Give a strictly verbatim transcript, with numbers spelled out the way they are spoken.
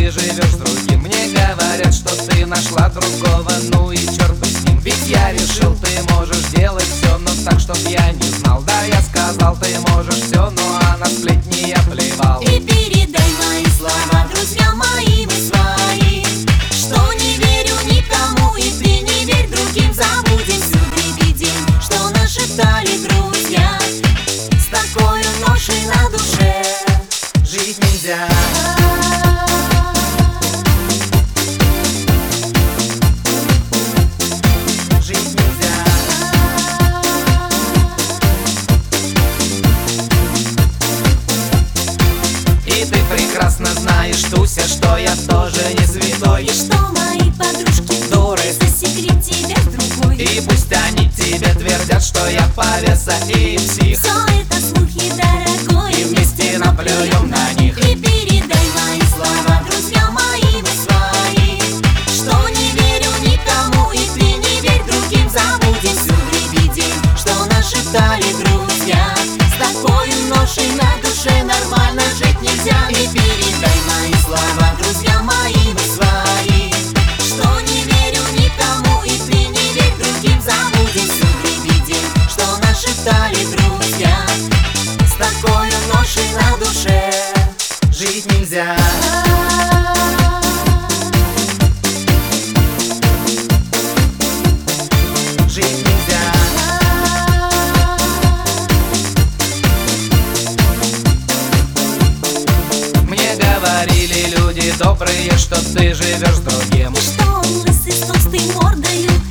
ты живешь с другим. Мне говорят, что ты нашла другого, ну и черт бы с ним. Ведь я решил, ты можешь делать все, но так, чтоб я не знал. Да, я сказал, ты можешь все, ну а на сплетни я плевал. И передай мои слова друзьям моим и своим, что не верю никому, и ты не верь другим. Забудем всю дребедень, что нашептали друзья. С такой ношей на душе жить нельзя. Жить нельзя. И ты прекрасно знаешь, Туся, что я тоже не святой. И что мои подружки дуры, за секрет тебя с другой. И пусть они тебе твердят, что я повеса и псих. Все это слухи, дорогой, И вместе наплюем на них. И передай мои слова друзьям моим и своим, что не верю никому, и ты не верь другим. Забудем всю дребедень, что нашептали друзья. С такой ношей на душе нормально жить нельзя. И передай мои слова друзьям моим и своим, что не верю никому, и ты не верь другим. Забудем всю дребедень, что нашептали друзья. С такой ношей на душе Жить нельзя. Жить нельзя. Мне говорили люди добрые, что ты живешь с другим. И что он лысый с толстой мордою,